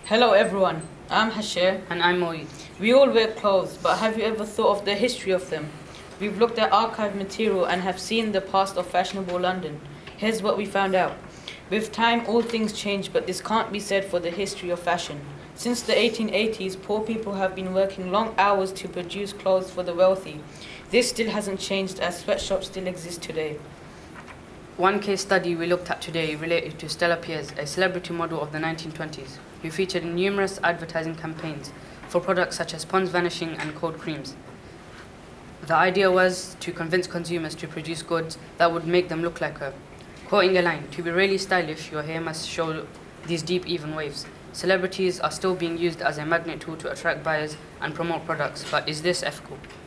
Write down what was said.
Hello everyone, I'm Hashir. And I'm Moeed. We all wear clothes, but have you ever thought of the history of them? We've looked at archive material and have seen the past of fashionable London. Here's what we found out. With time, all things change, but this can't be said for the history of fashion. Since the 1880s, poor people have been working long hours to produce clothes for the wealthy. This still hasn't changed as sweatshops still exist today. One case study we looked at today related to Stella Pierce, a celebrity model of the 1920s, who featured in numerous advertising campaigns for products such as Pond's Vanishing and cold creams. The idea was to convince consumers to produce goods that would make them look like her. Quoting a line, "To be really stylish, your hair must show these deep, even waves." Celebrities are still being used as a magnet tool to attract buyers and promote products, but is this ethical?